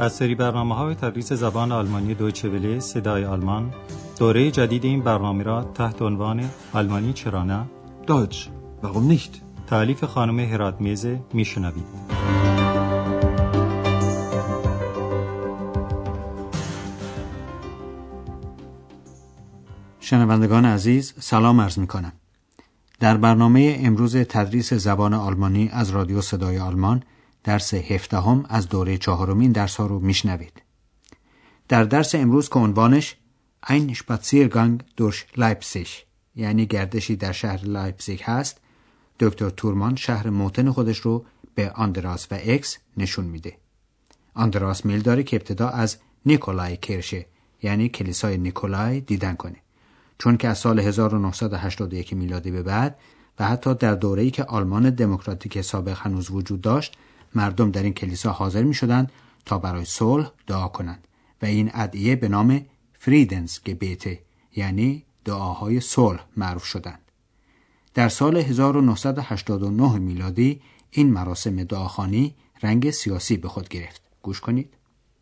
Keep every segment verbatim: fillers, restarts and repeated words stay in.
از سری برنامه‌های تدریس زبان آلمانی دویچه وله صدای آلمان، دوره جدید این برنامه را تحت عنوان آلمانی چرا نه؟ Deutsch, warum nicht? تألیف خانم هراتمیزه میشنوید. شنوندگان عزیز سلام عرض می‌کنم. در برنامه امروز تدریس زبان آلمانی از رادیو صدای آلمان درس هفدهم از دوره چهارمین درس ها رو میشنوید. در درس امروز که عنوانش Ein Spaziergang durch Leipzig یعنی گردشی در شهر لایپزیگ هست، دکتر تورمان شهر موطن خودش رو به آندراس و اکس نشون میده. آندراس میل داره که ابتدا از نیکولای کرشه یعنی کلیسای نیکولای دیدن کنه، چون که از سال هزار و نهصد و هشتاد و یک میلادی به بعد و حتی در دوره‌ای که آلمان دموکراتیک سابق هنوز وجود داشت، مردم در این کلیسا حاضر می شدند تا برای صلح دعا کنند و این ادعیه به نام فریدنسگبیت یعنی دعاهای صلح معروف شدند. در سال هزار و نهصد و هشتاد و نه میلادی این مراسم دعاخوانی رنگ سیاسی به خود گرفت. گوش کنید.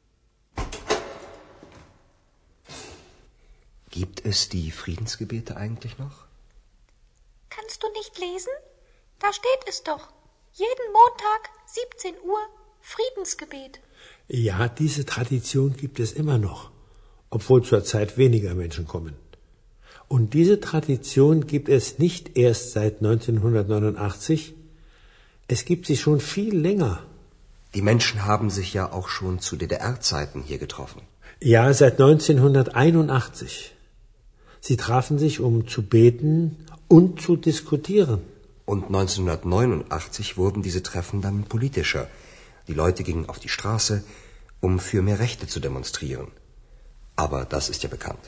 Gibt es die Friedensgebete eigentlich noch? Kannst du nicht lesen? Da steht es doch. Jeden Montag, siebzehn Uhr, Friedensgebet. Ja, diese Tradition gibt es immer noch, obwohl zurzeit weniger Menschen kommen. Und diese Tradition gibt es nicht erst seit neunzehnhundertneunundachtzig, es gibt sie schon viel länger. Die Menschen haben sich ja auch schon zu D D R-Zeiten hier getroffen. Ja, seit neunzehnhunderteinundachtzig. Sie trafen sich, um zu beten und zu diskutieren. Und neunzehnhundertneunundachtzig wurden diese Treffen dann politischer. Die Leute gingen auf die Straße, um für mehr Rechte zu demonstrieren. Aber das ist ja bekannt.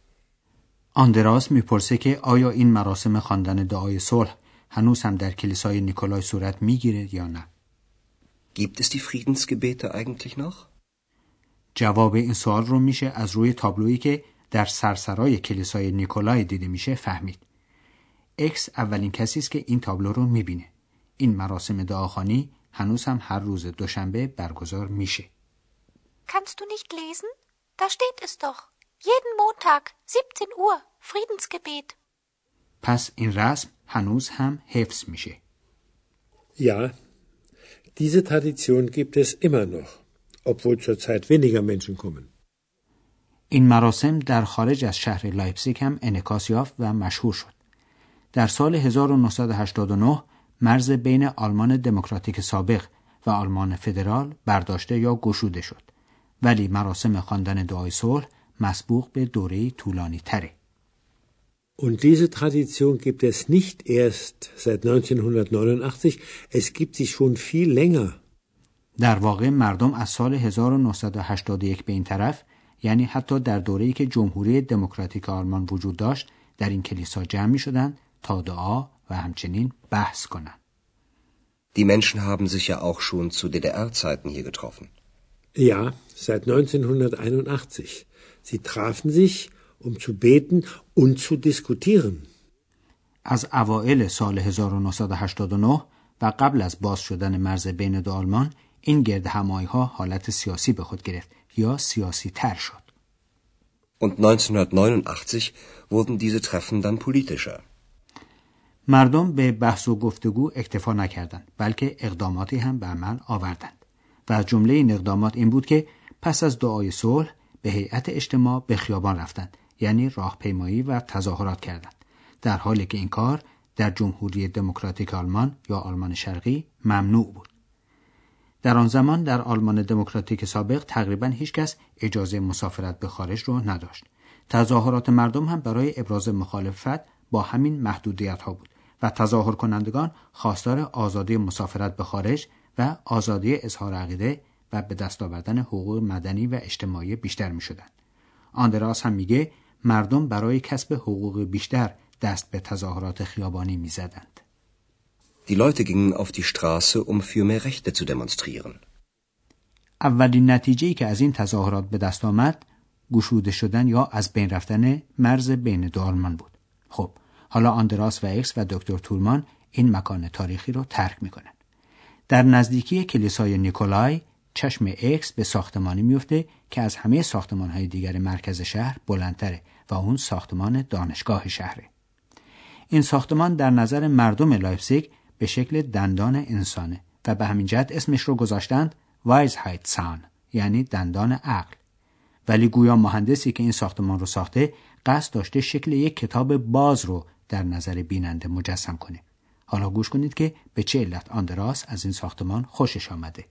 آندراس میپرسه که آیا این مراسم خواندن دعای صلح هنوز هم در کلیسای نیکولای صورت میگیره یا نه؟ Gibt es die Friedensgebete eigentlich noch? جواب این سوال رو میشه از روی تابلویی که در سرسرای کلیسای نیکولای دیده میشه فهمید. اکس اولین کسی است که این تابلو رو میبینه. این مراسم دعاخوانی هنوز هم هر روز دوشنبه برگزار میشه. Kannst du nicht lesen? Da steht es doch. Jeden Montag, siebzehn Uhr, Friedensgebet. پس این رسم هنوز هم حفظ میشه. Ja, diese Tradition gibt es immer noch, obwohl zurzeit weniger Menschen kommen. این مراسم در خارج از شهر لایپزیگ هم انعکاس یافت و مشهور شد. در سال هزار و نهصد و هشتاد و نه مرز بین آلمان دموکراتیک سابق و آلمان فدرال برداشته یا گشوده شد، ولی مراسم خواندن دعای صلح مسبوق به دوره طولانی تره. Und diese Tradition gibt es nicht erst seit neunzehnhundertneunundachtzig, es gibt sie schon viel länger. در واقع مردم از سال هزار و نهصد و هشتاد و یک به این طرف، یعنی حتی در دوره‌ای که جمهوری دموکراتیک آلمان وجود داشت، در این کلیسا جمع می‌شدند تا دعا و همچنین بحث کنند. Die Menschen haben sich ja auch schon zu D D R-Zeiten hier getroffen. Ja, seit neunzehnhunderteinundachtzig. Sie trafen sich, um zu beten und zu diskutieren. از اوایل سال هزار و نهصد و هشتاد و نه و قبل از باز شدن مرز بین دو آلمان، این گردهمایی‌ها حالت سیاسی به خود گرفت یا سیاسی تر شد. Und neunzehnhundertneunundachtzig wurden diese Treffen dann politischer. مردم به بحث و گفتگو اکتفا نکردند، بلکه اقداماتی هم به عمل آوردند. و از جمله این اقدامات این بود که پس از دعای صلح به هیئت اجتماع به خیابان رفتند، یعنی راهپیمایی و تظاهرات کردند، در حالی که این کار در جمهوری دموکراتیک آلمان یا آلمان شرقی ممنوع بود. در آن زمان در آلمان دموکراتیک سابق تقریباً هیچ کس اجازه مسافرت به خارج رو نداشت. تظاهرات مردم هم برای ابراز مخالفت با همین محدودیت‌ها بود و تظاهر کنندگان خواستار آزادی مسافرت به خارج و آزادی اظهار عقیده و به دست آوردن حقوق مدنی و اجتماعی بیشتر می‌شدند. آندراس هم میگه مردم برای کسب حقوق بیشتر دست به تظاهرات خیابانی می‌زدند. Die Leute gingen auf die Straße, um für mehr Rechte zu demonstrieren. اولین نتیجه‌ای که از این تظاهرات به دست آمد گشوده شدن یا از بین رفتن مرز بین دو آلمان بود. خب حالا آندراس و اکس و دکتر تورمان این مکان تاریخی رو ترک می‌کنند. در نزدیکی کلیسای نیکولای چشم اکس به ساختمانی میفته که از همه ساختمان‌های دیگر مرکز شهر بلندتره و اون ساختمان دانشگاه شهره. این ساختمان در نظر مردم لایپزیگ به شکل دندان انسانه و به همین جهت اسمش رو گذاشتند وایزهایتزahn، یعنی دندان عقل. ولی گویا مهندسی که این ساختمان رو ساخته قصد داشته شکل یک کتاب باز رو در نظر بیننده مجسم کنه. حالا گوش کنید که به چه علت آندراس از این ساختمان خوشش آمده.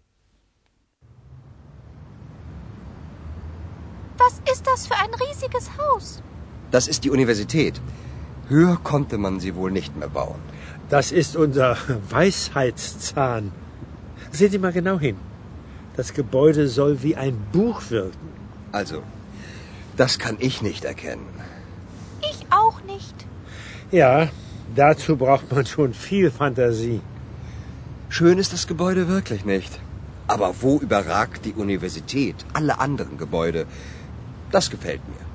Was ist das für ein riesiges Haus? Das ist die Universität. Höher konnte man sie wohl nicht mehr bauen. Das ist unser Weisheitszahn. Sehen Sie mal genau hin. Das Gebäude soll wie ein Buch wirken. Also, das kann ich nicht erkennen. Ich auch nicht. Ja, dazu braucht man schon viel Fantasie. Schön ist das Gebäude wirklich nicht. Aber wo überragt die Universität alle anderen Gebäude? Das gefällt mir.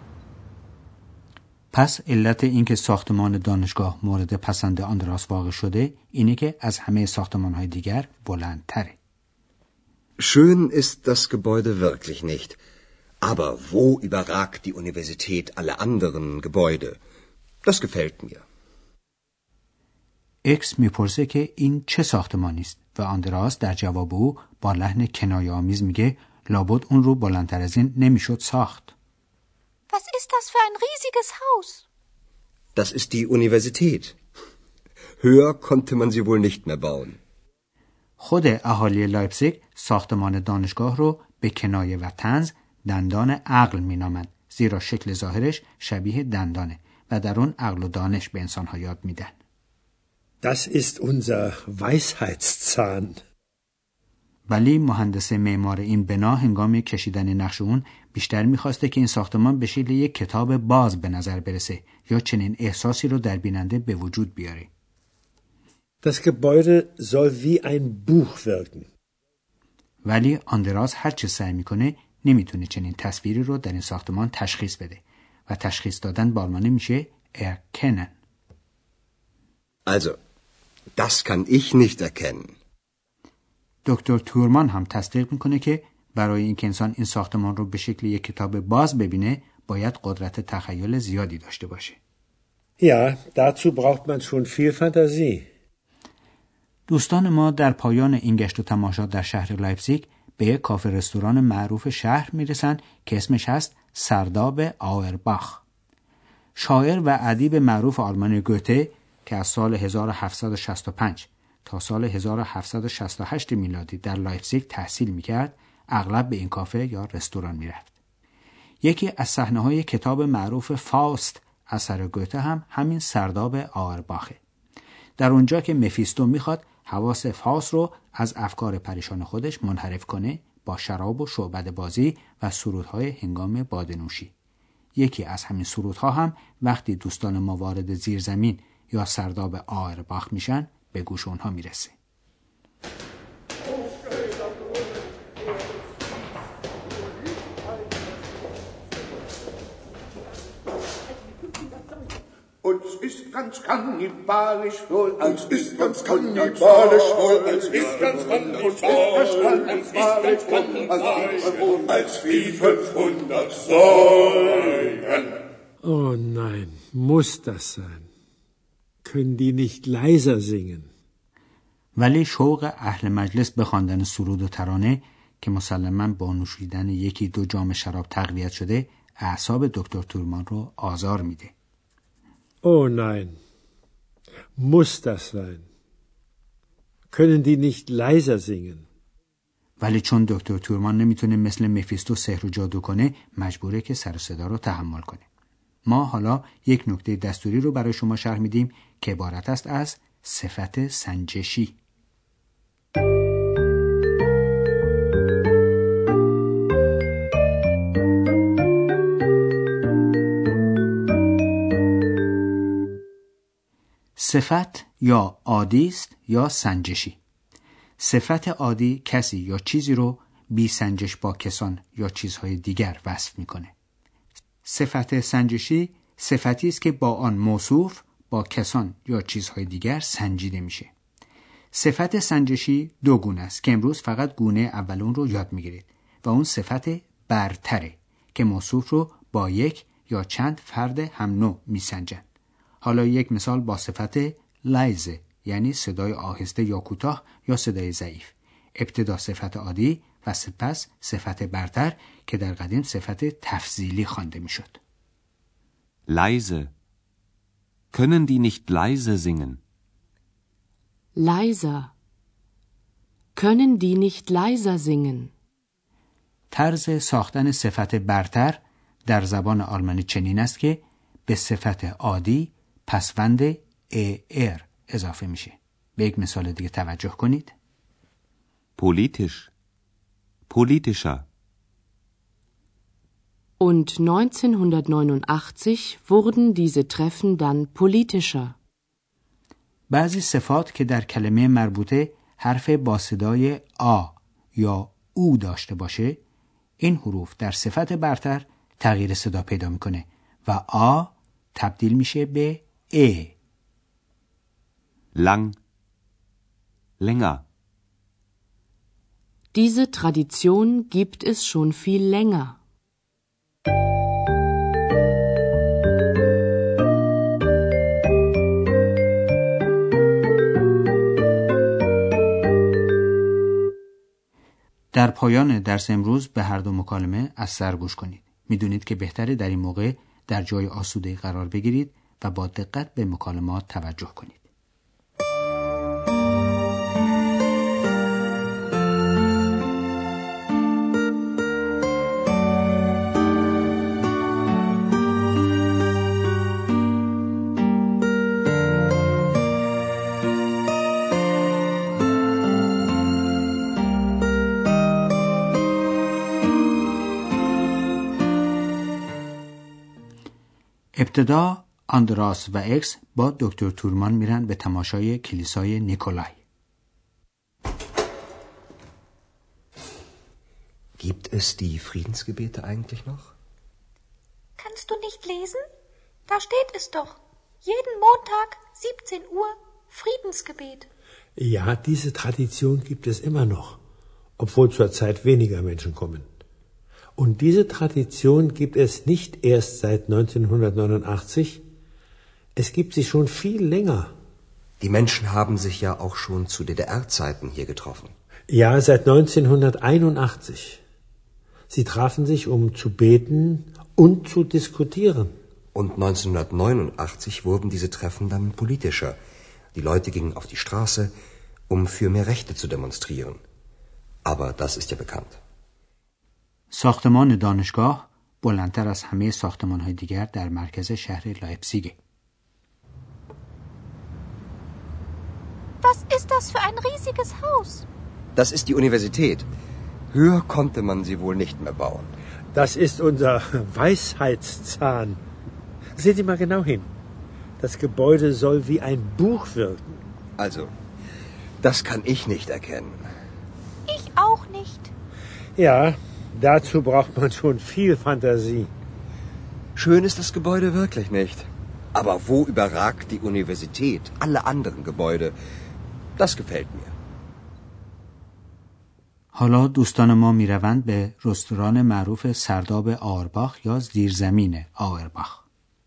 پس علت اینکه ساختمان دانشگاه مورد پسند آندراس واقع شده اینه که از همه ساختمان‌های دیگر بلندتره. Schön ist das Gebäude wirklich nicht. Aber wo überragt die Universität alle anderen Gebäude? Das gefällt mir. اکس میپرسه که این چه ساختمانی است و آندراس در جواب او با لحن کنایه‌آمیز میگه لابد اون رو بلندتر از این نمیشد ساخت. Was ist das für ein riesiges Haus? Das ist die Universität. Höher konnte man sie wohl nicht mehr bauen. خود اهالی لایپزیگ ساختمان دانشگاه رو به کنایه و طنز دندان عقل مینامند، زیرا شکل ظاهرش شبیه دندانه و در اون عقل و دانش به انسان‌ها یاد میدن. Das ist unser Weisheitszahn. ولی مهندس معمار این بنا هنگام کشیدن نقش اون بیشتر میخواسته که این ساختمان به شکل یک کتاب باز به نظر برسه یا چنین احساسی رو در بیننده به وجود بیاره. Das Gebäude soll wie ein Buch wirken. ولی آندراس هر چه سعی میکنه نمیتونه چنین تصویری رو در این ساختمان تشخیص بده و تشخیص دادن با آلمانی میشه erkennen. Also, das kann ich nicht erkennen. دکتر تورمان هم تصدیق میکنه که برای اینکه انسان این ساختمان رو به شکل یک کتاب باز ببینه باید قدرت تخیل زیادی داشته باشه. Ja, dazu braucht man schon viel Fantasie. دوستان ما در پایان این گشت و تماشا در شهر لایپزیگ به یک کافه رستوران معروف شهر میرسن که اسمش هست سرداب آورباخ. شاعر و ادیب معروف آلمانی گوته که از سال هزار و هفتصد و شصت و پنج تا سال هزار و هفتصد و شصت و هشت میلادی در لایپزیگ تحصیل میکرد، اغلب به این کافه یا رستوران میرفت. یکی از صحنه‌های کتاب معروف فاوست اثر گوته هم همین سرداب آورباخه. در اونجا که مفیستو میخواد حواس فاوست رو از افکار پریشان خودش منحرف کنه با شراب و شعبده بازی و سرودهای هنگام باده‌نوشی. یکی از همین سرودها هم وقتی دوستان ما وارد زیرزمین یا سرداب آورباخ میشن به گوش اونها میرسه. Uns ist ganz kannibalisch wohl, uns ist ganz kannibalisch wohl, uns ist ganz kannibalisch wohl, als wie fünfhundert Säulen. Oh nein, muss das sein? Können die nicht leiser singen? ولی شوق اهل مجلس به خواندن سرود و ترانه که مسلماً با نوشیدن یکی دو جام شراب تقویت شده اعصاب دکتر تورمان رو آزار میده. Oh nein, muss das sein? Können die nicht leiser singen? ولی چون دکتر تورمان نمیتونه مثل مفیستو سحر و جادو کنه مجبوره که سر و صدا رو تحمل کنه. ما حالا یک نکته دستوری رو برای شما شرح میدیم که عبارت است از صفت سنجشی. صفت یا عادی است یا سنجشی. صفت عادی کسی یا چیزی رو بی سنجش با کسان یا چیزهای دیگر وصف میکنه. صفت سنجشی صفتی است که با آن موصوف با کسان یا چیزهای دیگر سنجیده میشه. صفت سنجشی دو گونه است که امروز فقط گونه اولون رو یاد میگیرید و اون صفت برتره که موصوف رو با یک یا چند فرد هم نوع میسنجند. حالا یک مثال با صفت لایزه یعنی صدای آهسته یا کوتاه یا صدای ضعیف. ابتدا صفت عادی و سپس صفت برتر که در قدیم صفت تفضیلی خوانده میشد. Leise. Können die nicht leise singen? Leiser. Können die nicht leiser singen? طرز ساختن صفت برتر در زبان آلمانی چنین است که به صفت عادی پسوند er اضافه میشه. به یک مثال دیگه توجه کنید. Politisch. Politischer. Und neunzehnhundertneunundachtzig wurden diese Treffen dann politischer. بعضی صفات که در کلمه مربوطه حرف با صدای آ یا او داشته باشه، این حروف در صفت برتر تغییر صدا پیدا میکنه و آ تبدیل میشه به ا. Lang. Länger. Diese Tradition gibt es schon viel länger. در پایان درس امروز به هر دو مکالمه از سر گوش کنید. میدونید که بهتره در این موقع در جای آسوده قرار بگیرید و با دقت به مکالمات توجه کنید. ابتدا آندراس و اکس با دکتر تورمان میرن به تماشای کلیسای نیکولای. Gibt es die Friedensgebete eigentlich noch? Kannst du nicht lesen? Da steht es doch. Jeden Montag siebzehn Uhr Friedensgebet. Ja, diese Tradition gibt es immer noch, obwohl zurzeit weniger Menschen kommen. Und diese Tradition gibt es nicht erst seit neunzehnhundertneunundachtzig, es gibt sie schon viel länger. Die Menschen haben sich ja auch schon zu D D R-Zeiten hier getroffen. Ja, seit neunzehnhunderteinundachtzig. Sie trafen sich, um zu beten und zu diskutieren. Und neunzehnhundertneunundachtzig wurden diese Treffen dann politischer. Die Leute gingen auf die Straße, um für mehr Rechte zu demonstrieren. Aber das ist ja bekannt. ساختمان دانشگاه بلندتر از همه ساختمان‌های دیگر در مرکز شهر لایپزیگ. Was ist das für ein riesiges Haus? Das ist die Universität. Höher konnte man sie wohl nicht mehr bauen. Das ist unser Weisheitszahn. Seht ihr mal genau hin. Das Gebäude soll wie ein Buch wirken. Also, das kann ich nicht erkennen. Ich auch nicht. Ja, dazu braucht man schon viel Fantasie. Schön ist das Gebäude wirklich nicht. Aber wo überragt die Universität alle anderen Gebäude? Das gefällt mir. حالا دوستان ما میروند به رستوران معروف سرداب آورباخ یا زیرزمین آورباخ.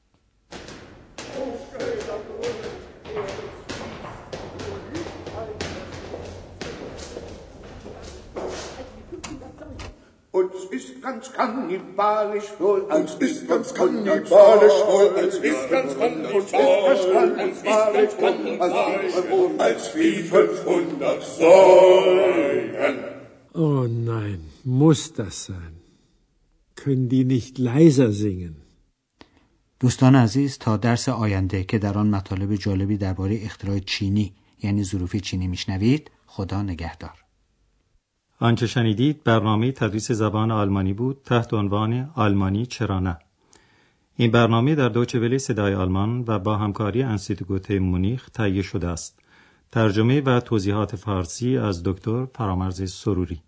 Uns ist ganz kannibalisch wohl, uns ist ganz kannibalisch wohl, uns ist ganz kannibalisch wohl, als wie fünfhundert Säulen. Oh nein, muss das sein? Können die nicht leiser singen? دوستان عزیز، تا درس آینده که در آن مطالب جالبی درباره اختراع چینی یعنی ظروف چینی میشنوید، خدا نگهدار. آنچه شنیدید برنامه تدریس زبان آلمانی بود تحت عنوان آلمانی چرا نه. این برنامه در دویچه وله صدای آلمان و با همکاری انستیتوت مونیخ تهیه شده است. ترجمه و توضیحات فارسی از دکتر فرامرز سروری.